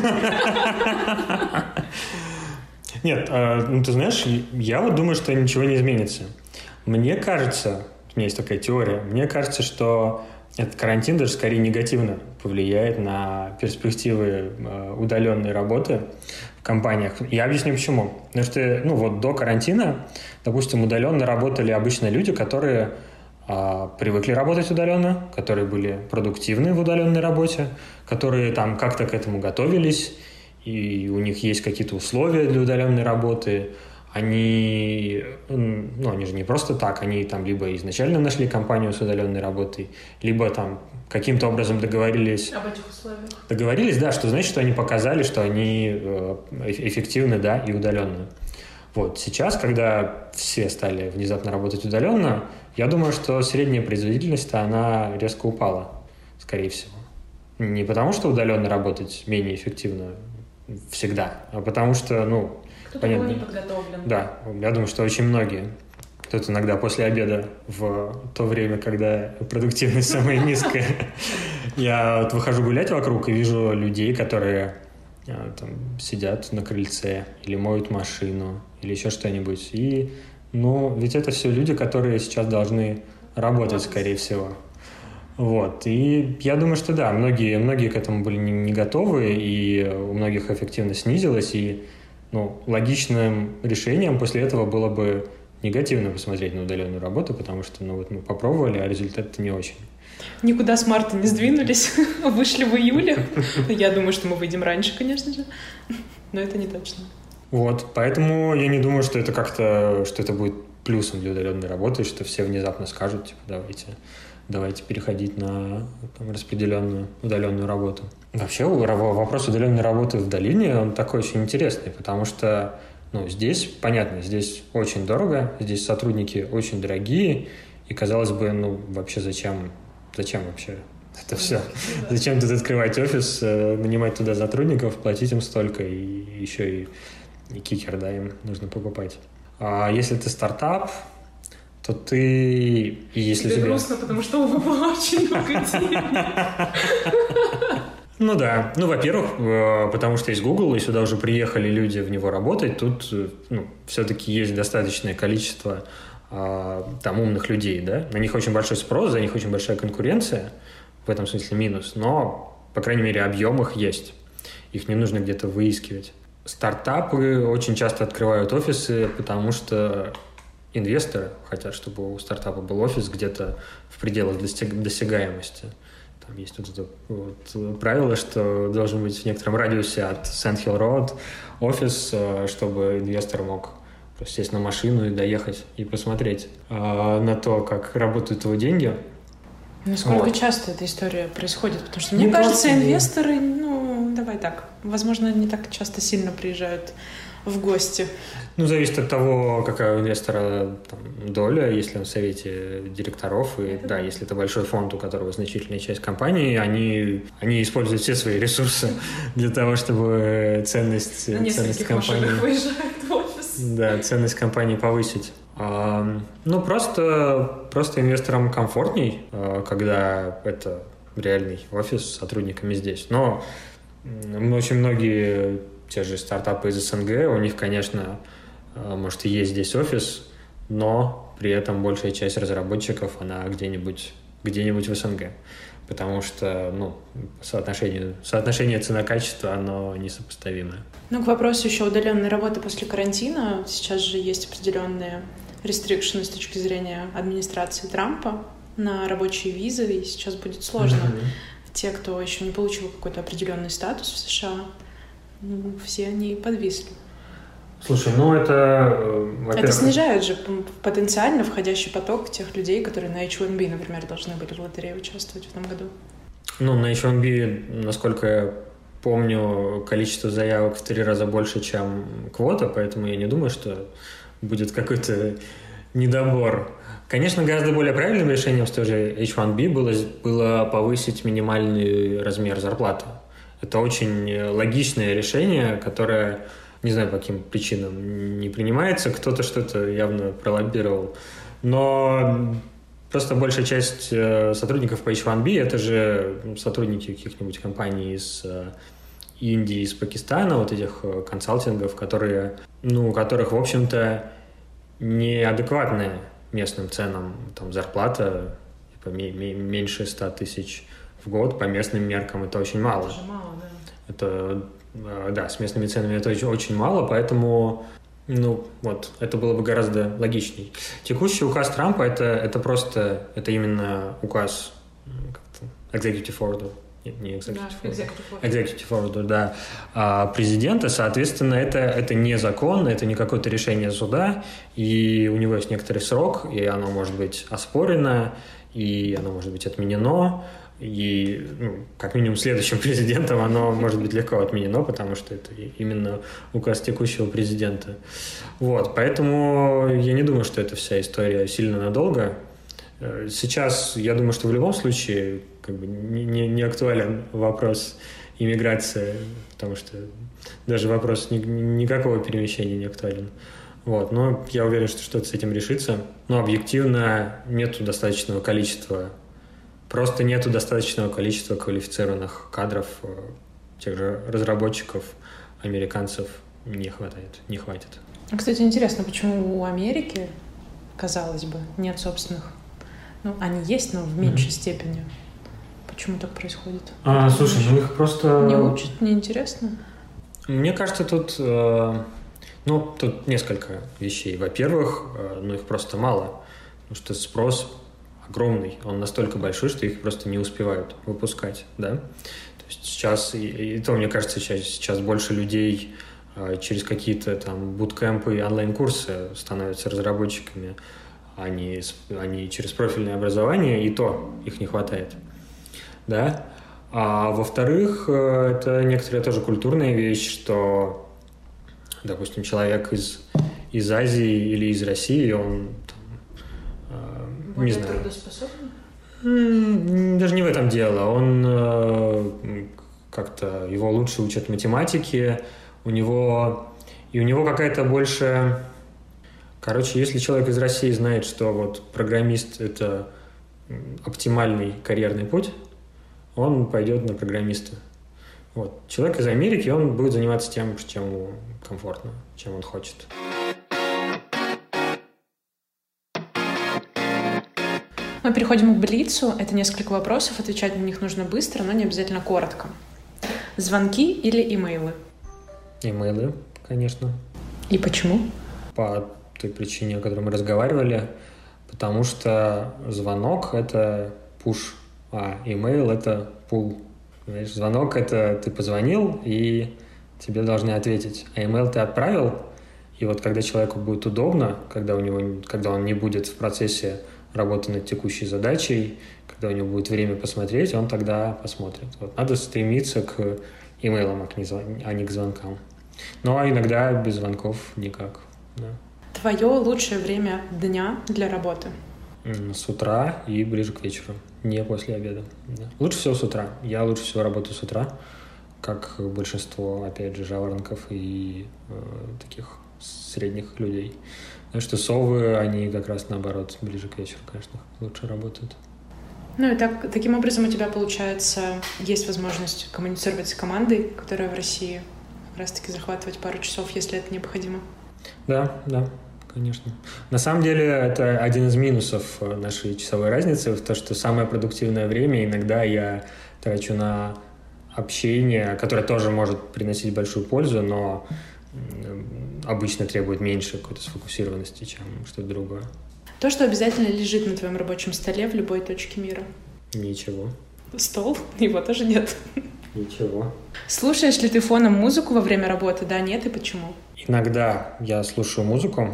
Нет, ты знаешь, я думаю, что ничего не изменится. Мне кажется, у меня есть такая теория, мне кажется, что этот карантин даже скорее негативно повлияет на перспективы удаленной работы в компаниях. Я объясню почему. Потому что до карантина, допустим, удаленно работали обычно люди, которые привыкли работать удаленно, которые были продуктивны в удаленной работе, которые там как-то к этому готовились, и у них есть какие-то условия для удаленной работы. Они же не просто так, они там либо изначально нашли компанию с удаленной работой, либо там каким-то образом договорились. Об этих условиях. Договорились, да, что значит, что они показали, что они эффективны, да, и удаленно. Вот сейчас, когда все стали внезапно работать удаленно, я думаю, что средняя производительность, она резко упала, скорее всего. Не потому, что удаленно работать менее эффективно всегда, а потому что, кто-то был не подготовлен. Да, я думаю, что очень многие. Кто-то иногда после обеда в то время, когда продуктивность самая низкая. Я выхожу гулять вокруг и вижу людей, которые там сидят на крыльце или моют машину, или еще что-нибудь. И, ведь это все люди, которые сейчас должны работать, скорее всего. Вот. И я думаю, что да, многие к этому были не готовы, и у многих эффективность снизилась, и логичным решением после этого было бы негативно посмотреть на удаленную работу, потому что мы попробовали, а результат-то не очень. Никуда с марта не сдвинулись, вышли в июле. Я думаю, что мы выйдем раньше, конечно же, но это не точно. Вот, поэтому я не думаю, что это будет плюсом для удаленной работы, что все внезапно скажут, давайте давайте переходить на распределенную, удаленную работу. Вообще вопрос удаленной работы в долине, он такой очень интересный, потому что здесь, понятно, здесь очень дорого, здесь сотрудники очень дорогие, и, казалось бы, вообще зачем вообще это все? Зачем тут открывать офис, нанимать туда сотрудников, платить им столько, и еще и кикер, да, им нужно покупать. А если ты стартап, то ты... Если тебе грустно, потому что у Google очень много денег. Да. Во-первых, потому что есть Google, и сюда уже приехали люди в него работать. Тут все-таки есть достаточное количество умных людей, да. На них очень большой спрос, за них очень большая конкуренция. В этом смысле минус. Но, по крайней мере, объем их есть. Их не нужно где-то выискивать. Стартапы очень часто открывают офисы, потому что инвесторы хотят, чтобы у стартапа был офис где-то в пределах досягаемости. Там есть это правило, что должен быть в некотором радиусе от Сент-Хилл Роуд офис, чтобы инвестор мог просто сесть на машину и доехать и посмотреть на то, как работают его деньги. Насколько часто эта история происходит? Потому что, мне кажется, инвесторы, давай так, возможно, не так часто сильно приезжают в гости. Зависит от того, какая у инвестора доля, если он в совете директоров. И если это большой фонд, у которого значительная часть компании, они используют все свои ресурсы для того, чтобы ценность компании... выезжают в офис. Да, ценность компании повысить. Просто инвесторам комфортней, когда это реальный офис с сотрудниками здесь. Но очень многие те же стартапы из СНГ, у них, конечно, может и есть здесь офис, но при этом большая часть разработчиков, она где-нибудь в СНГ. Потому что, соотношение цена-качество, оно несопоставимое. К вопросу еще удаленной работы после карантина. Сейчас же есть определенные рестрикшены с точки зрения администрации Трампа на рабочие визы, и сейчас будет сложно. Те, кто еще не получил какой-то определенный статус в США, все они подвисли. Слушай, во-первых... Это снижает же потенциально входящий поток тех людей, которые на H1B, например, должны были в лотерее участвовать в этом году. На H1B, насколько я помню, количество заявок в 3 раза больше, чем квота, поэтому я не думаю, что будет какой-то недобор. Конечно, гораздо более правильным решением в той же H1B было повысить минимальный размер зарплаты. Это очень логичное решение, которое, не знаю, по каким причинам не принимается. Кто-то что-то явно пролоббировал. Но просто большая часть сотрудников по H1B – это же сотрудники каких-нибудь компаний из Индии, из Пакистана, вот этих консалтингов, у которых, в общем-то, неадекватная местным ценам зарплата меньше 100 тысяч в год. По местным меркам это очень мало. Это мало, да. Это, с местными ценами это очень мало, поэтому, это было бы гораздо логичней. Текущий указ Трампа это именно указ executive order, не executive order, да, президента, соответственно, это не закон, это не какое-то решение суда, и у него есть некоторый срок, и оно может быть оспорено, и оно может быть отменено. И, как минимум, следующим президентом оно может быть легко отменено, потому что это именно указ текущего президента. Поэтому я не думаю, что эта вся история сильно надолго. Сейчас, я думаю, что в любом случае не актуален вопрос иммиграции, потому что даже вопрос никакого перемещения не актуален. Но я уверен, что что-то с этим решится. Но объективно нету достаточного количества квалифицированных кадров, тех же разработчиков, американцев не хватит. Кстати, интересно, почему у Америки, казалось бы, нет собственных... они есть, но в меньшей степени. Почему так происходит? Слушай, их просто... Не учат, не интересно? Мне кажется, тут несколько вещей. Во-первых, их просто мало, потому что спрос огромный, он настолько большой, что их просто не успевают выпускать, да. То есть сейчас, мне кажется, сейчас больше людей через какие-то буткемпы и онлайн-курсы становятся разработчиками, а не через профильное образование, и то их не хватает. Да? А во-вторых, это некоторая тоже культурная вещь, что, допустим, человек из Азии или из России, он более не знаю. Трудоспособный? Даже не в этом дело. Он как-то его лучше учат математике, у него какая-то больше... Короче, если человек из России знает, что вот программист — это оптимальный карьерный путь, он пойдет на программиста. Вот. Человек из Америки, он будет заниматься тем, чем ему комфортно, чем он хочет. Мы переходим к блицу. Это несколько вопросов. Отвечать на них нужно быстро, но не обязательно коротко. Звонки или имейлы? Имейлы, конечно. И почему? По той причине, о которой мы разговаривали, потому что звонок — это push, а имейл — это pull. Знаешь, звонок — это ты позвонил, и тебе должны ответить. А имейл ты отправил, и вот когда человеку будет удобно, когда он не будет в процессе работы над текущей задачей, когда у него будет время посмотреть, он тогда посмотрит. Вот. Надо стремиться к имейлам, а не к звонкам. Ну, а иногда без звонков никак. Да. Твое лучшее время дня для работы? С утра и ближе к вечеру, не после обеда. Да. Лучше всего с утра. Я лучше всего работаю с утра, как большинство, опять же, жаворонков и таких средних людей. Потому что совы, они как раз наоборот, ближе к вечеру, конечно, лучше работают. Ну и таким образом у тебя, получается, есть возможность коммуницировать с командой, которая в России, как раз-таки захватывать пару часов, если это необходимо. Да, конечно. На самом деле это один из минусов нашей часовой разницы, в то, что самое продуктивное время иногда я трачу на общение, которое тоже может приносить большую пользу, но обычно требует меньше какой-то сфокусированности, чем что-то другое. То, что обязательно лежит на твоем рабочем столе в любой точке мира? Ничего. Стол? Его тоже нет. Ничего. Слушаешь ли ты фоном музыку во время работы? Да, нет, и почему? Иногда я слушаю музыку.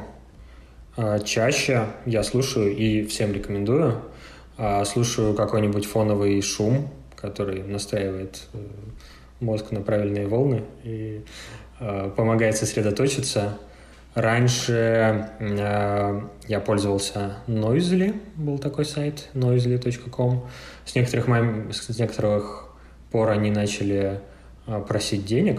Чаще я слушаю и всем рекомендую. Слушаю какой-нибудь фоновый шум, который настраивает мозг на правильные волны и помогает сосредоточиться. Раньше я пользовался Noisly, был такой сайт, noisly.com. С некоторых пор они начали просить денег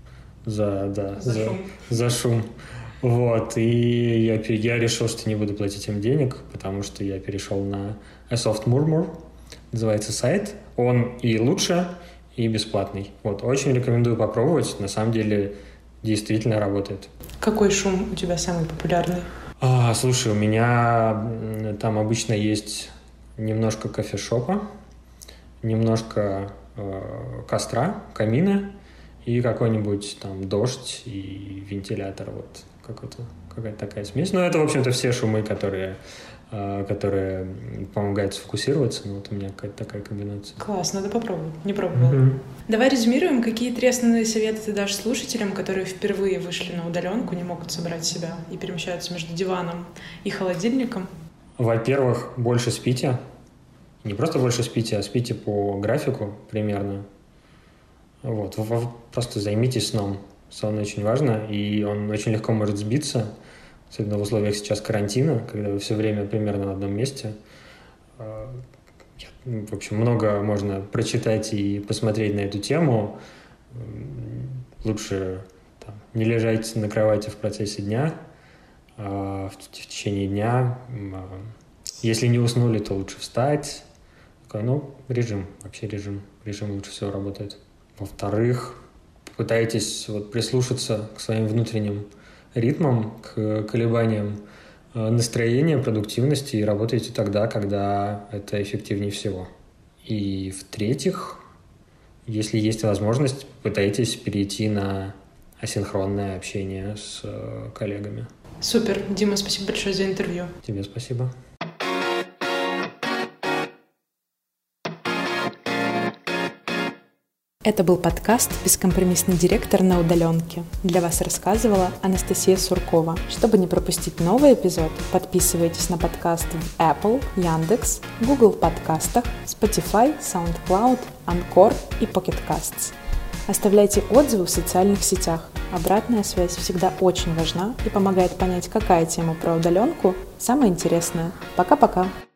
за шум. Вот, и я решил, что не буду платить им денег, потому что я перешел на A Soft Murmur, называется сайт. Он и лучше, и бесплатный. Вот, очень рекомендую попробовать, на самом деле действительно работает. Какой шум у тебя самый популярный? Слушай, у меня там обычно есть немножко кофешопа, немножко костра, камина и какой-нибудь там дождь и вентилятор. Вот какая-то такая смесь. Но это, в общем-то, все шумы, которые помогают сфокусироваться. Ну, вот у меня какая-то такая комбинация. Класс, надо попробовать. Не пробовала. Mm-hmm. Давай резюмируем, какие 3 основные советы ты дашь слушателям, которые впервые вышли на удаленку, не могут собрать себя и перемещаются между диваном и холодильником. Во-первых, больше спите. Не просто больше спите, а спите по графику примерно. Вот. Просто займитесь сном. Сон очень важно, и он очень легко может сбиться, особенно в условиях сейчас карантина, когда вы все время примерно в одном месте. В общем, много можно прочитать и посмотреть на эту тему. Лучше не лежать на кровати в процессе дня, в течение дня. Если не уснули, то лучше встать. Режим лучше всего работает. Во-вторых, попытайтесь прислушаться к своим внутренним ритмам, к колебаниям настроения, продуктивности и работайте тогда, когда это эффективнее всего. И в-третьих, если есть возможность, попытайтесь перейти на асинхронное общение с коллегами. Супер. Дима, спасибо большое за интервью. Тебе спасибо. Это был подкаст «Бескомпромиссный директор на удаленке». Для вас рассказывала Анастасия Суркова. Чтобы не пропустить новый эпизод, подписывайтесь на подкаст в Apple, Яндекс, Google подкастах, Spotify, SoundCloud, Anchor и Pocket Casts. Оставляйте отзывы в социальных сетях. Обратная связь всегда очень важна и помогает понять, какая тема про удаленку самая интересная. Пока-пока!